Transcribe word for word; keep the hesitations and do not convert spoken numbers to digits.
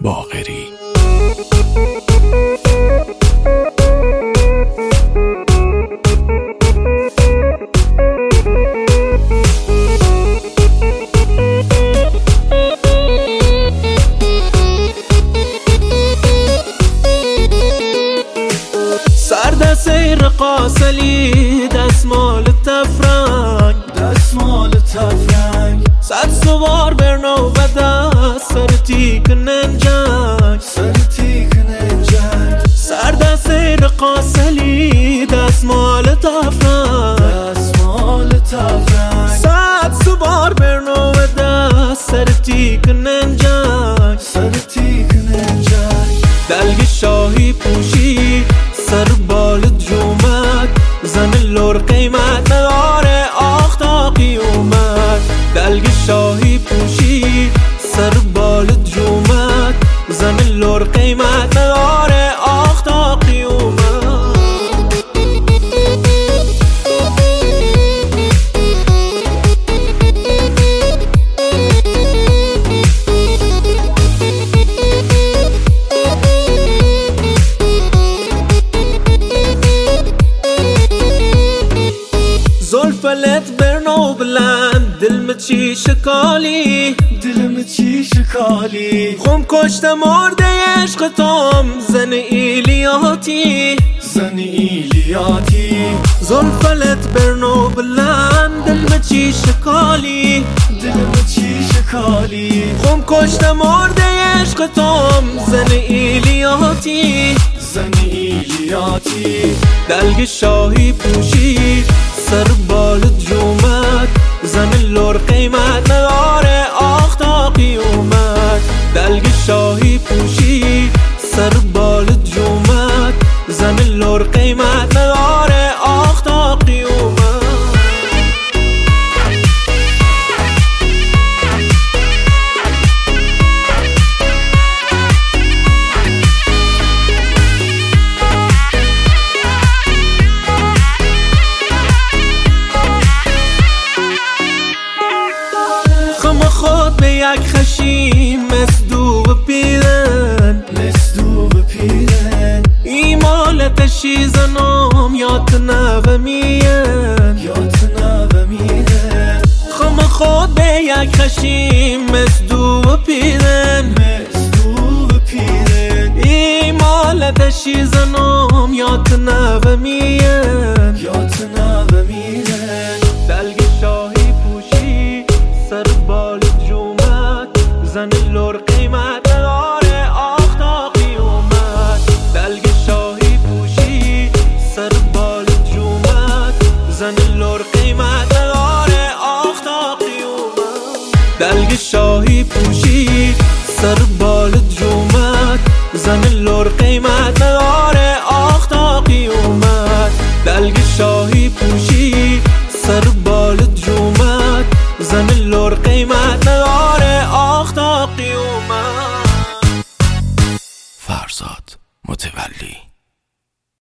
باقری. سردست رقاصلی دستمال تفرنگ دستمال تفرنگ صد سوار برنو و دست سر تیک ننجنگ سر تیک ننجنگ سردست رقاصلی دستمال تفرنگ دستمال تفرنگ صد سوار برنو و دست سر تیک ننجنگ سر تیک ننجنگ دلگ شاهی پوشی سر بال جومت زن لور قیمت نداره آختاقی اومد دلگ شاهی پوشی سر بال جومت زن لور قیمت نداره آختاقی اومد زلفلت برنو بلند دل چی شکالی دلم چی شکالی خم کشت مرده عشق تام زن ایلیاتی زن ایلیاتی زلفلت برنو بلند دل چی شکالی دلم چی شکالی خم کشت مرده عشق تام زن ایلیاتی زن ایلیاتی دلگ شاهی پوشی سر بال جومت زن لور قیمت نداره آختاقی اومد دلگ شاهی پوشی سر بال جومت زن لور قیمت نداره آختاقی اومد خود به یک خشیم مصدوق پیرن مصدوق پیرن ایمالت شیزنم یاد نو میرن یاد نو میرن خم خود به یک خشیم مصدوق پیرن مصدوق پیرن ایمالت شیزنم یاد نو میرن یاد نو میرن دلگ شاهی پوشی سر بال جومت زن لور قیمت نداره آختاقی اومد دلگ شاهی پوشی سر بال جومت زن لور قیمت نداره آختاقی اومد دلگ شاهی پوشی سر